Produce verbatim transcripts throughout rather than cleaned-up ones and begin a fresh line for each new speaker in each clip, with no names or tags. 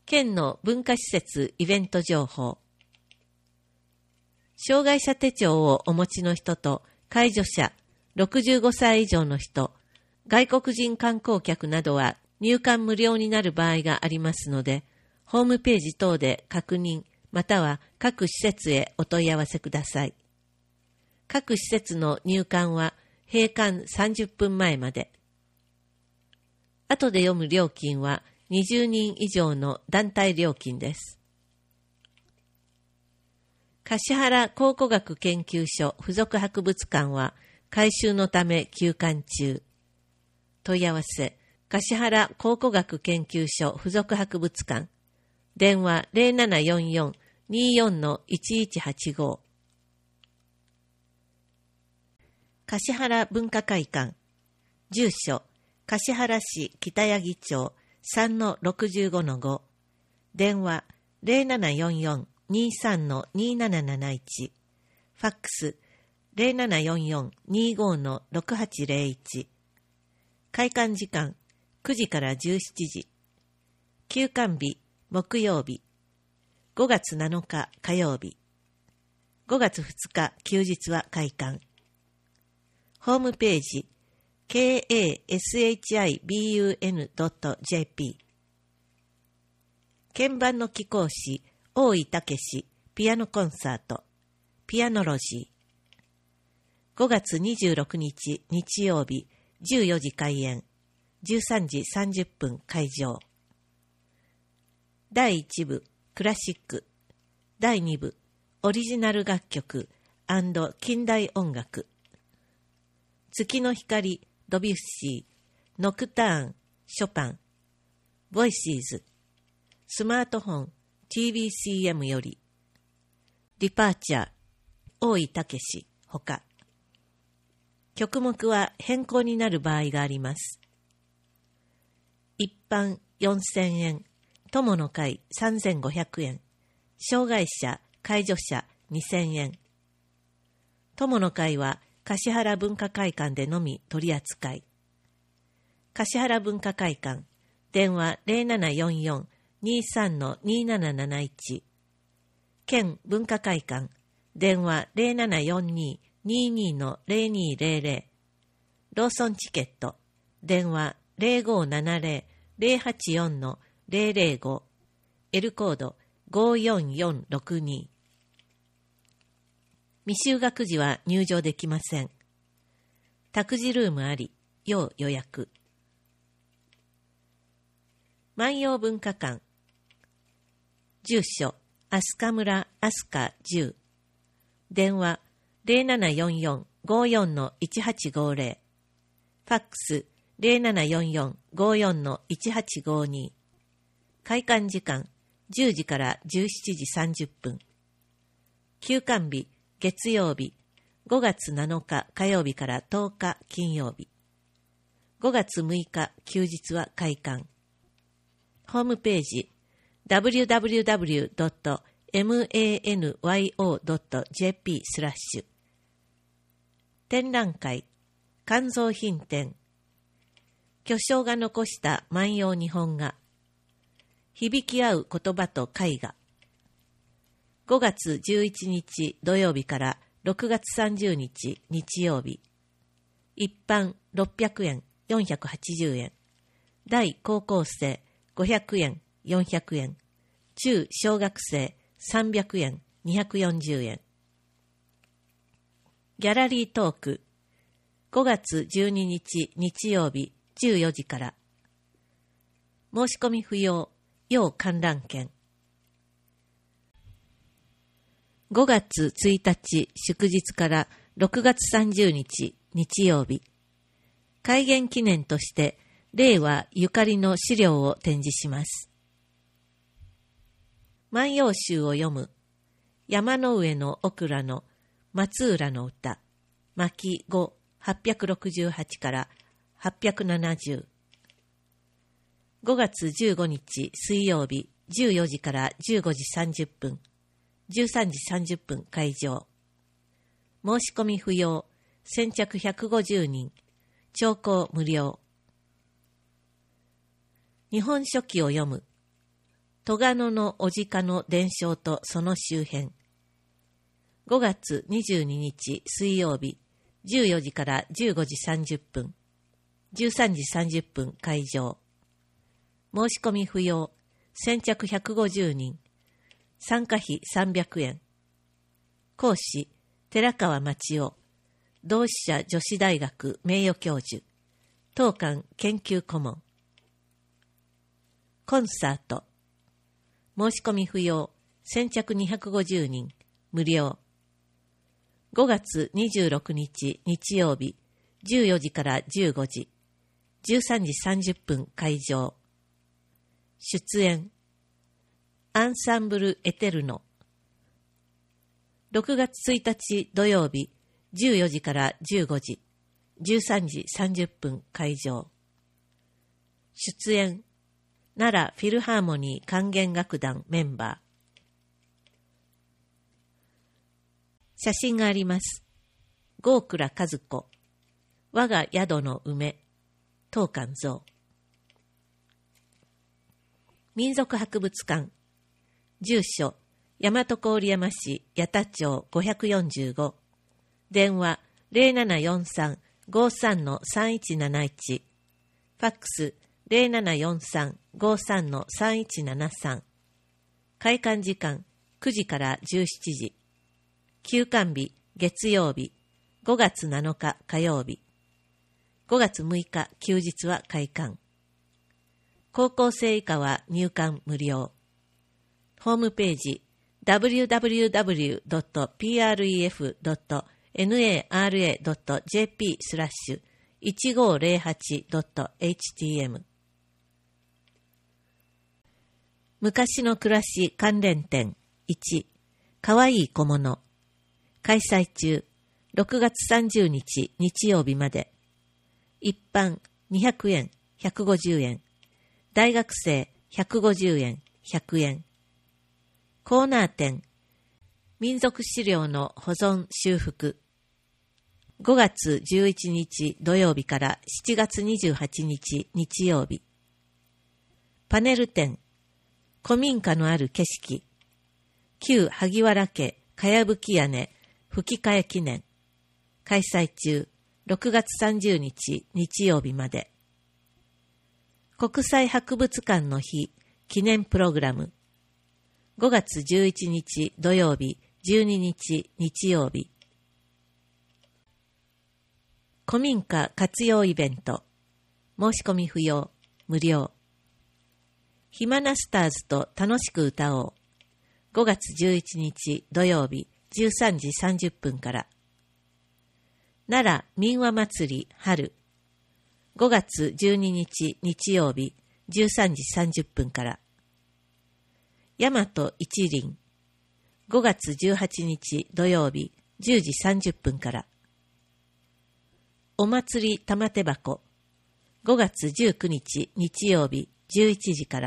県の文化施設イベント情報。障害者手帳をお持ちの人と介助者、ろくじゅうごさい以上の人、外国人観光客などは入館無料になる場合がありますので、ホームページ等で確認または各施設へお問い合わせください。各施設の入館は閉館さんじゅっぷんまえまで。後で読む料金はにじゅうにん以上の団体料金です。橿原考古学研究所附属博物館は改修のため休館中。問い合わせ、橿原考古学研究所附属博物館。電話 ゼロななよんよん にーよん いちいちはちご。橿原文化会館。住所、橿原市北八木町 さんのろくじゅうごのご。電話 ゼロななよんよん にーさん にーなななないち。ファックス ゼロななよんよん にーご ろくはちゼロいち。開館時間くじからじゅうしちじ。休館日木曜日。ごがつなのか火曜日。ごがつふつか休日は開館。ホームページ ケーエーエスエイチアイビーユーエヌドットジェーピー。 鍵盤の貴公子大井武史ピアノコンサートピアノロジー。ごがつにじゅうろくにち日曜日じゅうよじ開演、じゅうさんじさんじゅっぷん会場。だいいち部クラシック、だいに部オリジナル楽曲&近代音楽。月の光ドビュッシー、ノクターンショパン、ボイシーズ、スマートフォン ティーブイシーエム より、ディパーチャー大井武史ほか。曲目は変更になる場合があります。一般よんせんえん、友の会さんぜんごひゃくえん、障害者介助者にせんえん。友の会は橿原文化会館でのみ取り扱い。橿原文化会館、電話 ゼロななよんよん にーさん にーなななないち。県文化会館、電話 ゼロななよんに にーにー ゼロにーゼロゼロ。ローソンチケット、電話 ゼロごななゼロ ゼロはちよん ゼロゼロご。L コードごよんよんろくに。未就学時は入場できません。託児ルームあり、要予約。万葉文化館。住所、飛鳥村飛鳥じゅう。電話、ゼロななよんよん ごよん いちはちごゼロ。ファックス、ゼロななよんよん ごよん いちはちごに。開館時間、じゅうじからじゅうしちじさんじゅっぷん。休館日、月曜日、ごがつなのか火曜日からとおか金曜日。ごがつむいか休日は開館。ホームページ ダブリューダブリューダブリュードットマンヨドットジェーピー スラッシュ。展覧会、肝臓品展。巨匠が残した万葉日本画。響き合う言葉と絵画。ごがつじゅういちにち土曜日からろくがつさんじゅうにち日曜日。一般ろっぴゃくえん、よんひゃくはちじゅうえん。大高校生ごひゃくえん、よんひゃくえん。中小学生さんびゃくえん、にひゃくよんじゅうえん。ギャラリートーク。ごがつじゅうににち日曜日じゅうよじから。申し込み不要、要観覧券。ごがつついたち祝日からろくがつさんじゅうにち日曜日。開元記念として令和ゆかりの資料を展示します。万葉集を読む。山の上のオクラの松浦の歌。巻ごはっぴゃくろくじゅうはちからはっぴゃくななじゅう。ごがつじゅうごにち水曜日じゅうよじからじゅうごじさんじゅっぷん。じゅうさんじさんじゅっぷん会場。申し込み不要。先着ひゃくごじゅうにん。聴講無料。日本書紀を読む。 戸賀野の小鹿の伝承とその周辺。ごがつにじゅうににち水曜日、じゅうよじからじゅうごじさんじゅっぷん、じゅうさんじさんじゅっぷん会場。申し込み不要、先着ひゃくごじゅうにん、参加費さんびゃくえん。講師、寺川町夫、同志社女子大学名誉教授、当館研究顧問。コンサート。申し込み不要、先着にひゃくごじゅうにん、無料。ごがつにじゅうろくにち日曜日、じゅうよじからじゅうごじ、じゅうさんじさんじゅっぷん会場。出演、アンサンブルエテルノ。ろくがつついたち土曜日、じゅうよじからじゅうごじ、じゅうさんじさんじゅっぷん会場。出演、奈良フィルハーモニー管弦楽団メンバー。写真があります。郷倉和子、我が宿の梅、当館像。民族博物館。住所、大和郡山市八田町ごひゃくよんじゅうご。電話 ゼロななよんさん ごさん さんいちなないち。ファックス ゼロななよんさん ごさん さんいちななさん。開館時間くじからじゅうしちじ。休館日月曜日、ごがつなのか火曜日、ごがつむいか休日は開館。高校生以下は入館無料。ホームページ ダブリューダブリューダブリュードットピーアールイーエフドットナラドットジェーピースラッシュいちごーぜろはちドットエイチティーエム。 昔の暮らし関連展いち、かわいい小物。開催中、ろくがつさんじゅうにち日曜日まで。一般にひゃくえん、ひゃくごじゅうえん。大学生ひゃくごじゅうえん、ひゃくえん。コーナー展、民族資料の保存修復。ごがつじゅういちにち土曜日からしちがつにじゅうはちにち日曜日。パネル展、古民家のある景色。旧萩原家かやぶき屋根吹き替え記念。開催中、ろくがつさんじゅうにち日曜日まで。国際博物館の日記念プログラム。ごがつじゅういちにち土曜日、じゅうににち日曜日。古民家活用イベント。申し込み不要、無料。暇なスターズと楽しく歌おう。ごがつじゅういちにち土曜日、じゅうさんじさんじゅっぷんから。奈良民話祭り春。ごがつじゅうににち日曜日、じゅうさんじさんじゅっぷんから。大和一輪。ごがつじゅうはちにち土曜日、じゅうじさんじゅっぷんから。お祭り玉手箱。ごがつじゅうくにち日曜日、じゅういちじから。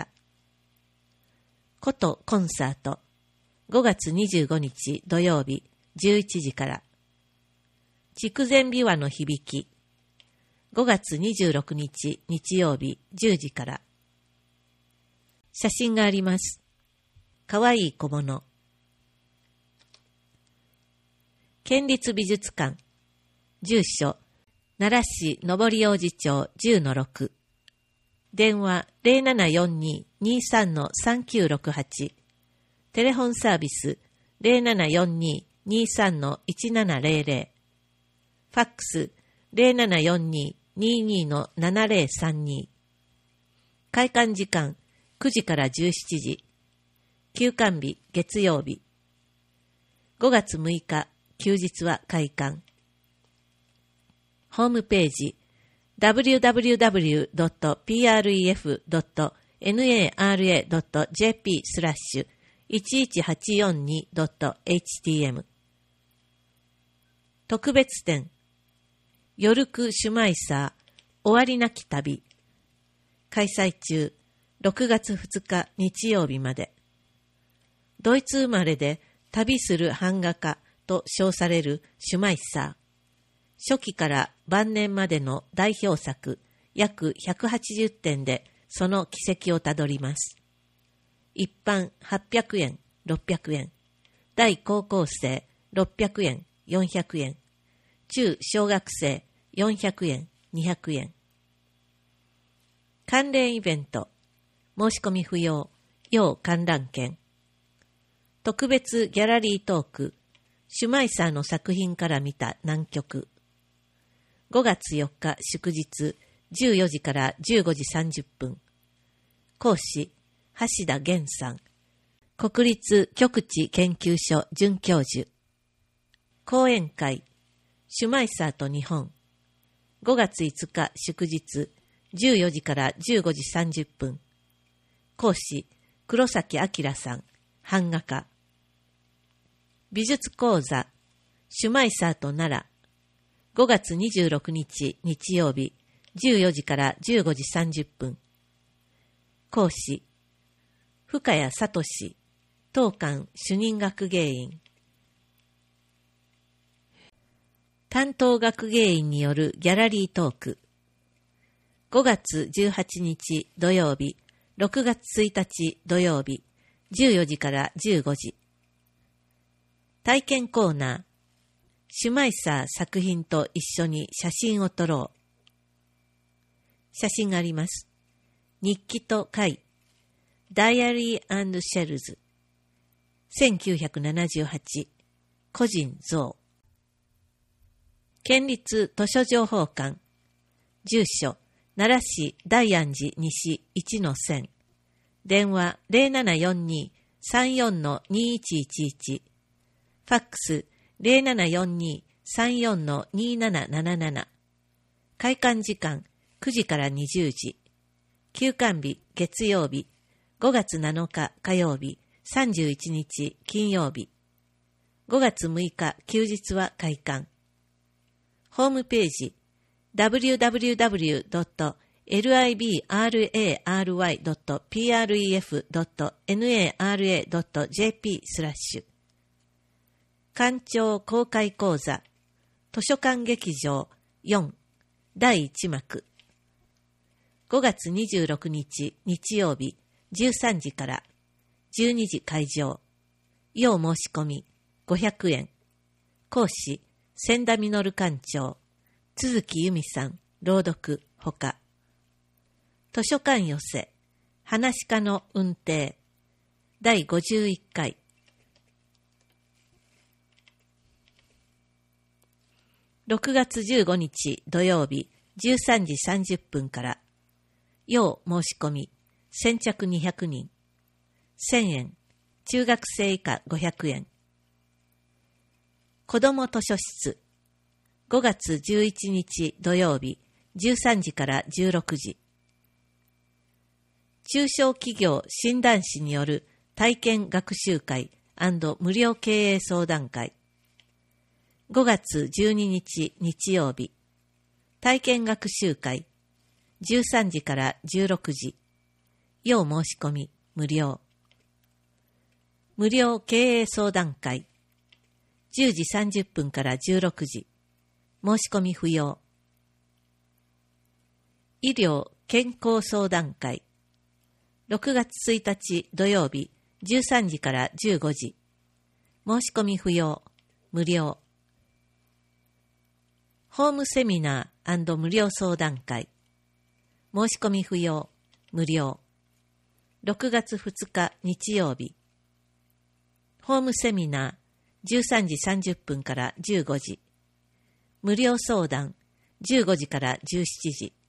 ことコンサート。ごがつにじゅうごにち土曜日、じゅういちじから。筑前琵琶の響き。ごがつにじゅうろくにち日曜日、じゅうじから。写真があります。かわいい小物。県立美術館。住所、奈良市上り王子町 じゅうのろく。電話 ゼロななよんに にさん さんきゅうろくはち。テレホンサービス ゼロななよんに にさん いちななゼロゼロ。ファックス ゼロななよんに にに ななゼロさんに。開館時間くじからじゅうしちじ。休館日月曜日。ごがつむいか休日は開館。ホームページ ダブリューダブリューダブリュードットピーアールイーエフドットナラドットジェーピースラッシュいちいちはちよんにドットエイチティーエム。 特別展ヨルク・シュマイサー終わりなき旅。開催中、ろくがつふつか日曜日まで。ドイツ生まれで旅する版画家と称されるシュマイサー。初期から晩年までの代表作約ひゃくはちじゅってんでその軌跡をたどります。 一般はっぴゃくえん、ろっぴゃくえん。大高校生ろっぴゃくえん、よんひゃくえん。中小学生よんひゃくえん、にひゃくえん。関連イベント。申し込み不要。要観覧券。特別ギャラリートーク。シュマイサーの作品から見た南極。ごがつよっか祝日じゅうよじからじゅうごじさんじゅっぷん。講師、橋田源さん。国立極地研究所准教授。講演会、シュマイサーと日本。ごがついつか祝日じゅうよじからじゅうごじさんじゅっぷん。講師、黒崎明さん。版画家。美術講座、シュマイサーと奈良。ごがつにじゅうろくにち日曜日じゅうよじからじゅうごじさんじゅっぷん。講師、深谷聡、当館主任学芸員。担当学芸員によるギャラリートーク。ごがつじゅうはちにち土曜日、ろくがつついたち土曜日、じゅうよじからじゅうごじ。体験コーナー。シュマイサー作品と一緒に写真を撮ろう。写真があります。日記と貝。ダイアリー&シェルズ。せんきゅうひゃくななじゅうはち。個人像。県立図書情報館。住所、奈良市大安寺西 いちのせん。電話 ゼロななよんに さんよん にいちいちいち。ファックスゼロななよんに さんよん になななななな。開館時間くじからにじゅうじ。休館日月曜日、ごがつなのか火曜日、さんじゅういちにち金曜日。ごがつむいか休日は開館。ホームページ ダブリューダブリューダブリュードットエルアイビーアールエーアールワイドットピーアールイーエフドットナラドットジェーピー スラッシュ。館長公開講座、図書館劇場よん、だいいちまく。ごがつにじゅうろくにち日曜日、じゅうさんじから、じゅうにじ開場。要申し込み、ごひゃくえん。講師、千田実館長、都築由美さん、朗読、ほか。図書館寄せ、話し家の運転。だいごじゅういっかい。ろくがつじゅうごにち土曜日じゅうさんじさんじゅっぷんから。要申し込み、先着にひゃくにん。せんえん、中学生以下ごひゃくえん。子ども図書室。ごがつじゅういちにち土曜日じゅうさんじからじゅうろくじ。中小企業診断士による体験学習会&無料経営相談会。ごがつじゅうににち日曜日。体験学習会。じゅうさんじからじゅうろくじ。要申し込み、無料。無料経営相談会。じゅうじさんじゅっぷんからじゅうろくじ。申し込み不要。医療健康相談会。ろくがつついたち土曜日じゅうさんじからじゅうごじ。申し込み不要。無料。ホームセミナー&無料相談会。申し込み不要。無料。ろくがつふつか日曜日。ホームセミナーじゅうさんじさんじゅっぷんからじゅうごじ。無料相談じゅうごじからじゅうしちじ。